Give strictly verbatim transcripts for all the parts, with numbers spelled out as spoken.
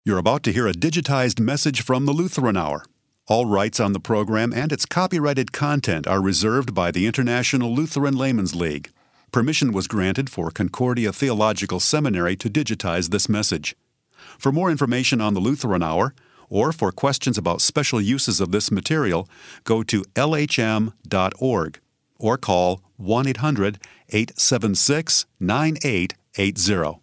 You're about to hear a digitized message from the Lutheran Hour. All rights on the program and its copyrighted content are reserved by the International Lutheran Laymen's League. Permission was granted for Concordia Theological Seminary to digitize this message. For more information on the Lutheran Hour, or for questions about special uses of this material, go to L H M dot org or call one eight hundred, eight seven six, nine eight eight zero.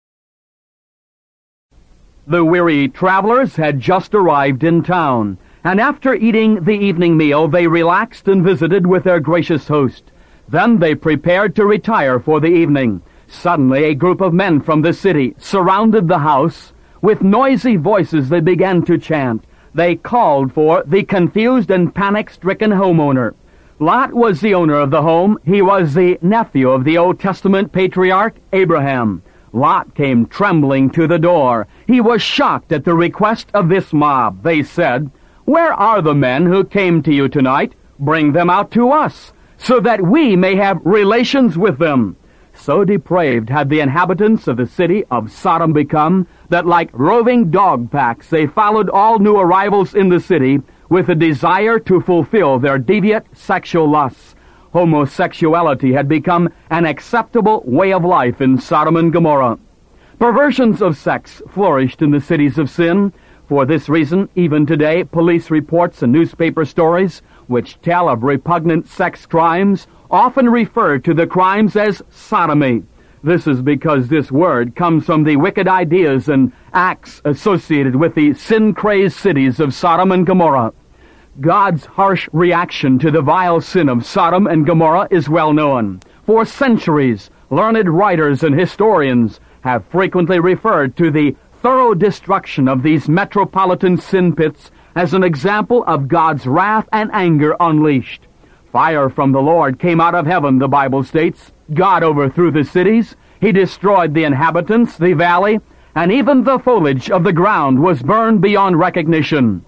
The weary travelers had just arrived in town, and after eating the evening meal, they relaxed and visited with their gracious host. Then they prepared to retire for the evening. Suddenly, a group of men from the city surrounded the house. With noisy voices, they began to chant. They called for the confused and panic-stricken homeowner. Lot was the owner of the home. He was the nephew of the Old Testament patriarch Abraham. Lot came trembling to the door. He was shocked at the request of this mob. They said, "Where are the men who came to you tonight? Bring them out to us, so that we may have relations with them." So depraved had the inhabitants of the city of Sodom become that like roving dog packs they followed all new arrivals in the city with a desire to fulfill their deviant sexual lusts. Homosexuality had become an acceptable way of life in Sodom and Gomorrah. Perversions of sex flourished in the cities of sin. For this reason, even today, police reports and newspaper stories which tell of repugnant sex crimes often refer to the crimes as sodomy. This is because this word comes from the wicked ideas and acts associated with the sin-crazed cities of Sodom and Gomorrah. God's harsh reaction to the vile sin of Sodom and Gomorrah is well known. For centuries, learned writers and historians have frequently referred to the thorough destruction of these metropolitan sin pits as an example of God's wrath and anger unleashed. Fire from the Lord came out of heaven, the Bible states. God overthrew the cities. He destroyed the inhabitants, the valley, and even the foliage of the ground was burned beyond recognition.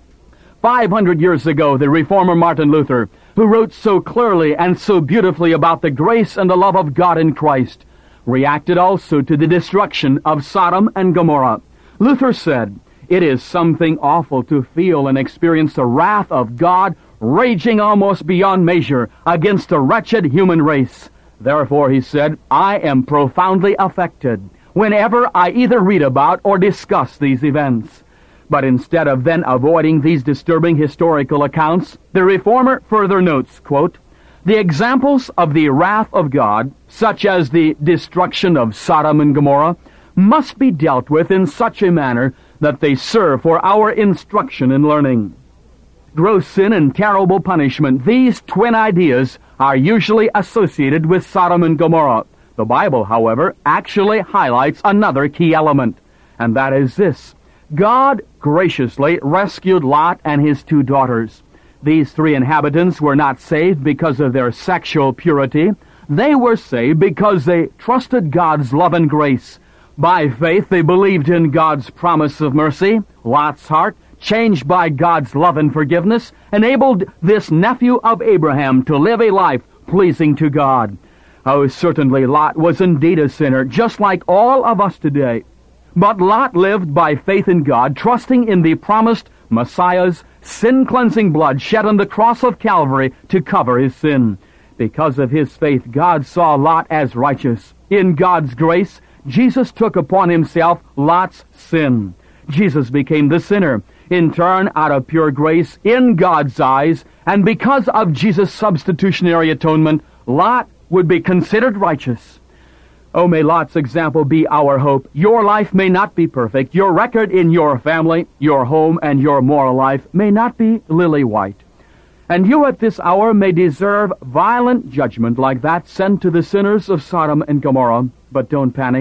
Five hundred years ago, the reformer Martin Luther, who wrote so clearly and so beautifully about the grace and the love of God in Christ, reacted also to the destruction of Sodom and Gomorrah. Luther said, "It is something awful to feel and experience the wrath of God raging almost beyond measure against a wretched human race. Therefore," he said, "I am profoundly affected whenever I either read about or discuss these events." But instead of then avoiding these disturbing historical accounts, the reformer further notes, quote, "The examples of the wrath of God, such as the destruction of Sodom and Gomorrah, must be dealt with in such a manner that they serve for our instruction and learning. Gross sin and terrible punishment, these twin ideas are usually associated with Sodom and Gomorrah. The Bible, however, actually highlights another key element, and that is this. God graciously rescued Lot and his two daughters. These three inhabitants were not saved because of their sexual purity. They were saved because they trusted God's love and grace. By faith, they believed in God's promise of mercy. Lot's heart, changed by God's love and forgiveness, enabled this nephew of Abraham to live a life pleasing to God. Oh, certainly Lot was indeed a sinner, just like all of us today. But Lot lived by faith in God, trusting in the promised Messiah's sin-cleansing blood shed on the cross of Calvary to cover his sin. Because of his faith, God saw Lot as righteous. In God's grace, Jesus took upon himself Lot's sin. Jesus became the sinner, in turn, out of pure grace, in God's eyes, and because of Jesus' substitutionary atonement, Lot would be considered righteous. Oh, may Lot's example be our hope. Your life may not be perfect. Your record in your family, your home, and your moral life may not be lily white. And you at this hour may deserve violent judgment like that sent to the sinners of Sodom and Gomorrah. But don't panic.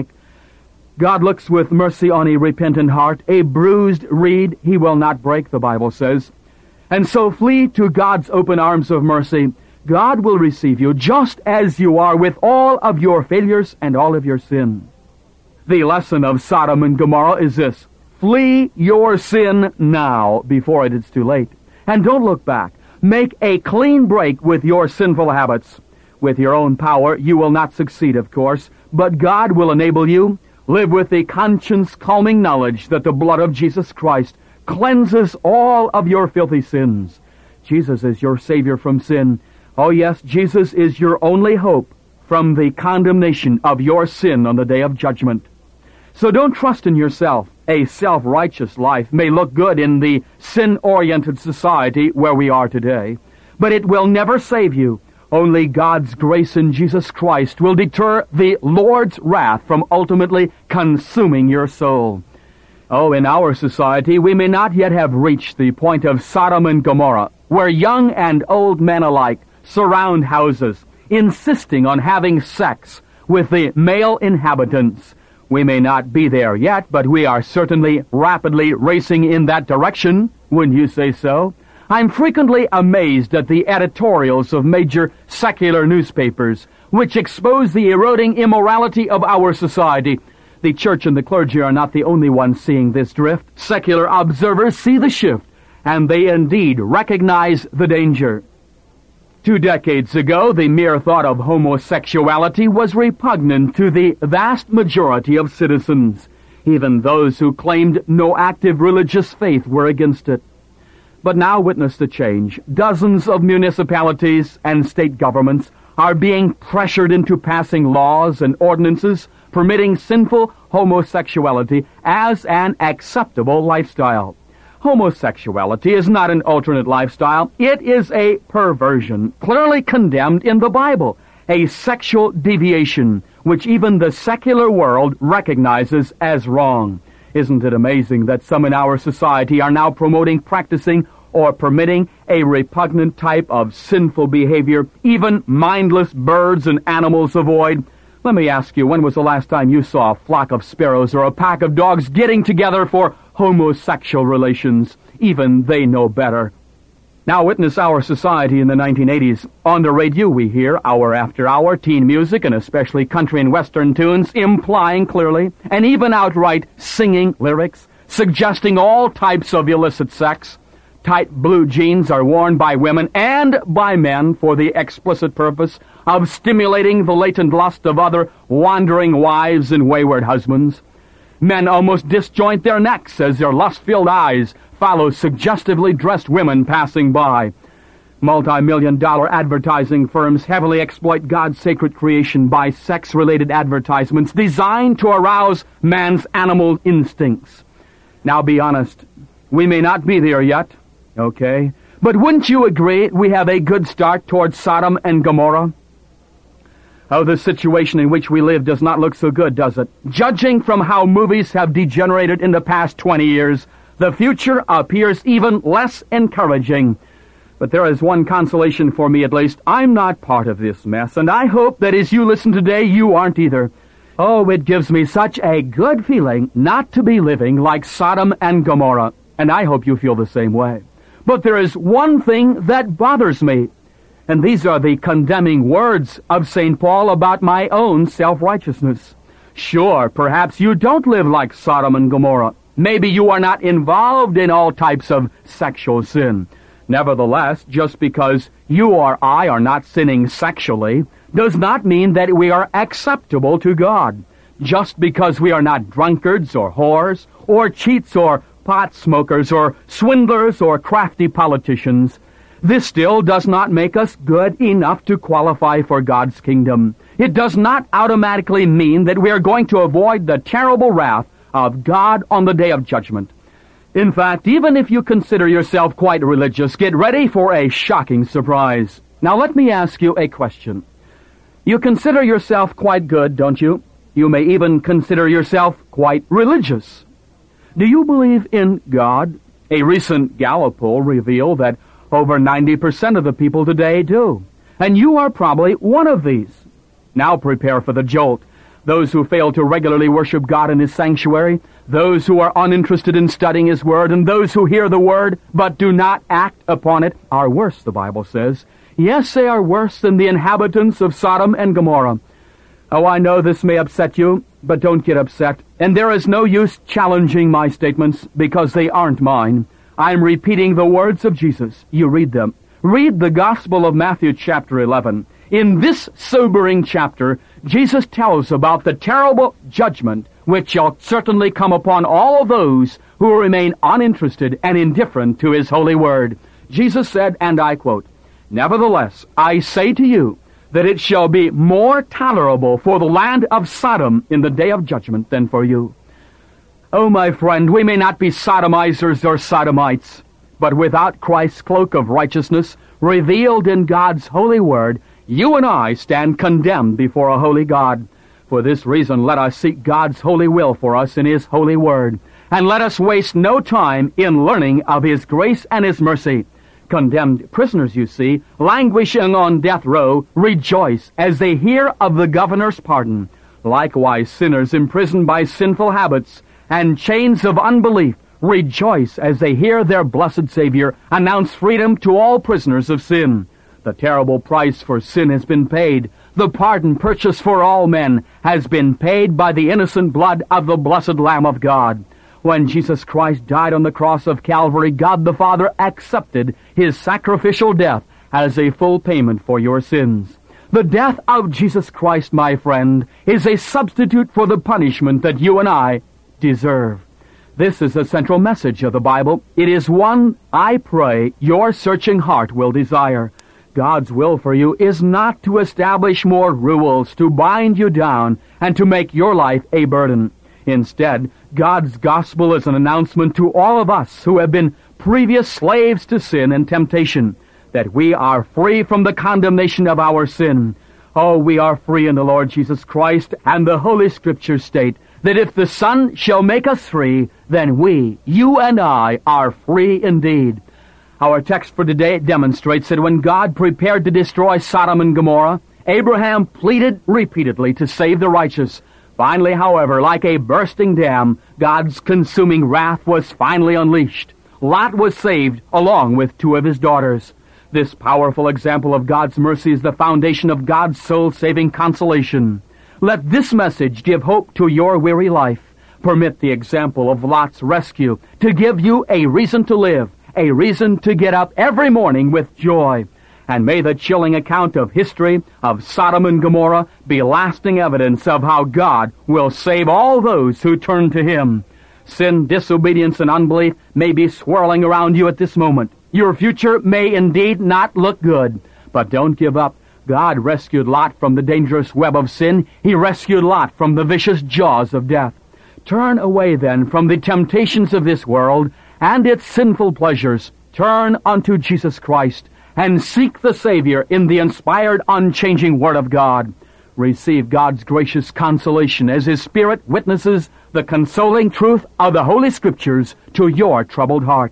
God looks with mercy on a repentant heart. A bruised reed he will not break, the Bible says. And so flee to God's open arms of mercy. God will receive you just as you are, with all of your failures and all of your sin. The lesson of Sodom and Gomorrah is this. Flee your sin now before it is too late. And don't look back. Make a clean break with your sinful habits. With your own power, you will not succeed, of course, but God will enable you. Live with the conscience-calming knowledge that the blood of Jesus Christ cleanses all of your filthy sins. Jesus is your Savior from sin. Oh yes, Jesus is your only hope from the condemnation of your sin on the day of judgment. So don't trust in yourself. A self-righteous life may look good in the sin-oriented society where we are today, but it will never save you. Only God's grace in Jesus Christ will deter the Lord's wrath from ultimately consuming your soul. Oh, in our society, we may not yet have reached the point of Sodom and Gomorrah, where young and old men alike surround houses, insisting on having sex with the male inhabitants. We may not be there yet, but we are certainly rapidly racing in that direction, wouldn't you say so? I'm frequently amazed at the editorials of major secular newspapers, which expose the eroding immorality of our society. The church and the clergy are not the only ones seeing this drift. Secular observers see the shift, and they indeed recognize the danger. Two decades ago, the mere thought of homosexuality was repugnant to the vast majority of citizens. Even those who claimed no active religious faith were against it. But now witness the change. Dozens of municipalities and state governments are being pressured into passing laws and ordinances permitting sinful homosexuality as an acceptable lifestyle. Homosexuality is not an alternate lifestyle. It is a perversion, clearly condemned in the Bible, a sexual deviation, which even the secular world recognizes as wrong. Isn't it amazing that some in our society are now promoting, practicing, or permitting a repugnant type of sinful behavior even mindless birds and animals avoid? Let me ask you, when was the last time you saw a flock of sparrows or a pack of dogs getting together for homosexual relations? Even they know better. Now witness our society in the nineteen eighties. On the radio we hear, hour after hour, teen music, and especially country and western tunes, implying clearly, and even outright singing lyrics, suggesting all types of illicit sex. Tight blue jeans are worn by women and by men for the explicit purpose of stimulating the latent lust of other wandering wives and wayward husbands. Men almost disjoint their necks as their lust-filled eyes follow suggestively dressed women passing by. Multi-million dollar advertising firms heavily exploit God's sacred creation by sex-related advertisements designed to arouse man's animal instincts. Now be honest, we may not be there yet, okay? But wouldn't you agree we have a good start towards Sodom and Gomorrah? Oh, the situation in which we live does not look so good, does it? Judging from how movies have degenerated in the past twenty years, the future appears even less encouraging. But there is one consolation for me, at least. I'm not part of this mess, and I hope that as you listen today, you aren't either. Oh, it gives me such a good feeling not to be living like Sodom and Gomorrah, and I hope you feel the same way. But there is one thing that bothers me, and these are the condemning words of Saint Paul about my own self-righteousness. Sure, perhaps you don't live like Sodom and Gomorrah. Maybe you are not involved in all types of sexual sin. Nevertheless, just because you or I are not sinning sexually does not mean that we are acceptable to God. Just because we are not drunkards or whores or cheats or pot smokers or swindlers or crafty politicians, this still does not make us good enough to qualify for God's kingdom. It does not automatically mean that we are going to avoid the terrible wrath of God on the day of judgment. In fact, even if you consider yourself quite religious, get ready for a shocking surprise. Now let me ask you a question. You consider yourself quite good, don't you? You may even consider yourself quite religious. Do you believe in God? A recent Gallup poll revealed that over ninety percent of the people today do. And you are probably one of these. Now prepare for the jolt. Those who fail to regularly worship God in His sanctuary, those who are uninterested in studying His Word, and those who hear the Word but do not act upon it are worse, the Bible says. Yes, they are worse than the inhabitants of Sodom and Gomorrah. Oh, I know this may upset you, but don't get upset. And there is no use challenging my statements because they aren't mine. I'm repeating the words of Jesus. You read them. Read the Gospel of Matthew chapter eleven. In this sobering chapter, Jesus tells about the terrible judgment which shall certainly come upon all those who remain uninterested and indifferent to his holy word. Jesus said, and I quote, "Nevertheless, I say to you, that it shall be more tolerable for the land of Sodom in the day of judgment than for you." Oh, my friend, we may not be sodomizers or sodomites, but without Christ's cloak of righteousness revealed in God's holy word, you and I stand condemned before a holy God. For this reason, let us seek God's holy will for us in his holy word, and let us waste no time in learning of his grace and his mercy. Condemned prisoners, you see, languishing on death row, rejoice as they hear of the governor's pardon. Likewise, sinners imprisoned by sinful habits and chains of unbelief rejoice as they hear their blessed Savior announce freedom to all prisoners of sin. The terrible price for sin has been paid. The pardon purchased for all men has been paid by the innocent blood of the blessed Lamb of God. When Jesus Christ died on the cross of Calvary, God the Father accepted his sacrificial death as a full payment for your sins. The death of Jesus Christ, my friend, is a substitute for the punishment that you and I deserve. This is the central message of the Bible. It is one, I pray, your searching heart will desire. God's will for you is not to establish more rules, to bind you down, and to make your life a burden. Instead, God's gospel is an announcement to all of us who have been previous slaves to sin and temptation, that we are free from the condemnation of our sin. Oh, we are free in the Lord Jesus Christ, and the Holy Scriptures state that if the Son shall make us free, then we, you and I, are free indeed. Our text for today demonstrates that when God prepared to destroy Sodom and Gomorrah, Abraham pleaded repeatedly to save the righteous. Finally, however, like a bursting dam, God's consuming wrath was finally unleashed. Lot was saved along with two of his daughters. This powerful example of God's mercy is the foundation of God's soul-saving consolation. Let this message give hope to your weary life. Permit the example of Lot's rescue to give you a reason to live, a reason to get up every morning with joy. And may the chilling account of history of Sodom and Gomorrah be lasting evidence of how God will save all those who turn to him. Sin, disobedience, and unbelief may be swirling around you at this moment. Your future may indeed not look good, but don't give up. God rescued Lot from the dangerous web of sin. He rescued Lot from the vicious jaws of death. Turn away then from the temptations of this world and its sinful pleasures. Turn unto Jesus Christ and seek the Savior in the inspired, unchanging Word of God. Receive God's gracious consolation as his Spirit witnesses the consoling truth of the Holy Scriptures to your troubled heart.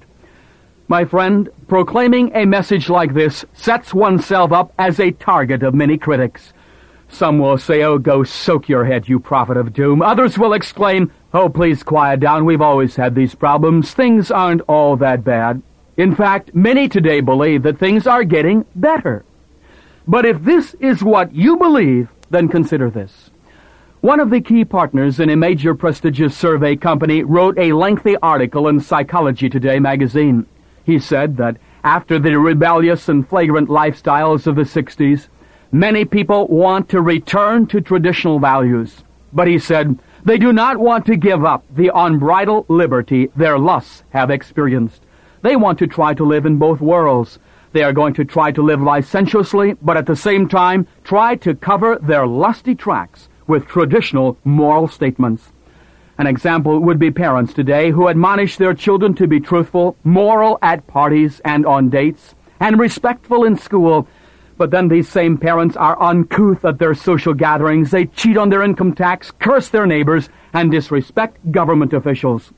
My friend, proclaiming a message like this sets oneself up as a target of many critics. Some will say, "Oh, go soak your head, you prophet of doom." Others will exclaim, "Oh, please quiet down. We've always had these problems. Things aren't all that bad." In fact, many today believe that things are getting better. But if this is what you believe, then consider this. One of the key partners in a major prestigious survey company wrote a lengthy article in Psychology Today magazine. He said that after the rebellious and flagrant lifestyles of the sixties, many people want to return to traditional values. But he said they do not want to give up the unbridled liberty their lusts have experienced. They want to try to live in both worlds. They are going to try to live licentiously, but at the same time try to cover their lusty tracks with traditional moral statements. An example would be parents today who admonish their children to be truthful, moral at parties and on dates, and respectful in school. But then these same parents are uncouth at their social gatherings. They cheat on their income tax, curse their neighbors, and disrespect government officials.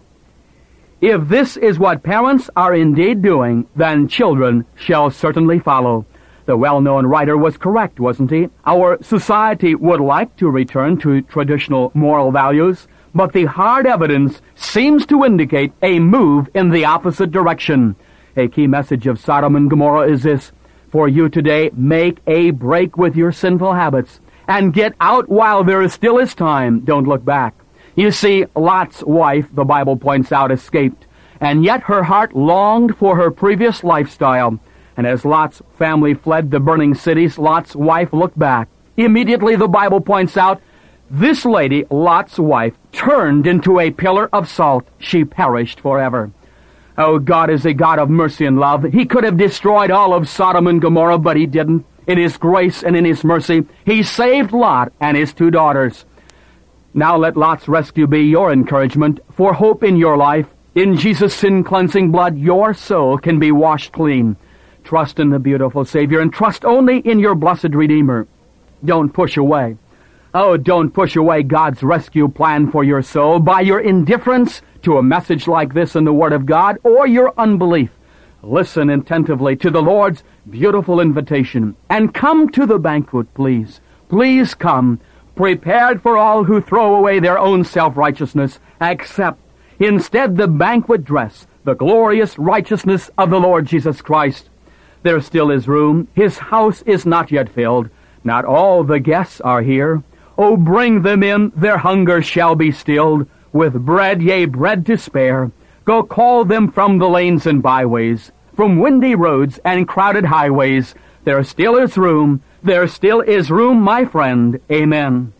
If this is what parents are indeed doing, then children shall certainly follow. The well-known writer was correct, wasn't he? Our society would like to return to traditional moral values, but the hard evidence seems to indicate a move in the opposite direction. A key message of Sodom and Gomorrah is this: for you today, make a break with your sinful habits and get out while there is still is time. Don't look back. You see, Lot's wife, the Bible points out, escaped, and yet her heart longed for her previous lifestyle. And as Lot's family fled the burning cities, Lot's wife looked back. Immediately, the Bible points out, This lady, Lot's wife, turned into a pillar of salt. She perished forever. Oh, God is a God of mercy and love. He could have destroyed all of Sodom and Gomorrah, but he didn't. In his grace and in his mercy, he saved Lot and his two daughters. Now let Lot's rescue be your encouragement for hope in your life. In Jesus' sin-cleansing blood, your soul can be washed clean. Trust in the beautiful Savior, and trust only in your blessed Redeemer. Don't push away. Oh, don't push away God's rescue plan for your soul by your indifference to a message like this in the Word of God, or your unbelief. Listen attentively to the Lord's beautiful invitation, and come to the banquet, please. Please come, prepared for all who throw away their own self-righteousness, accept instead the banquet dress, the glorious righteousness of the Lord Jesus Christ. There still is room. His house is not yet filled. Not all the guests are here. Oh, bring them in, their hunger shall be stilled. With bread, yea, bread to spare. Go call them from the lanes and byways, from windy roads and crowded highways. There still is room. There still is room, my friend. Amen.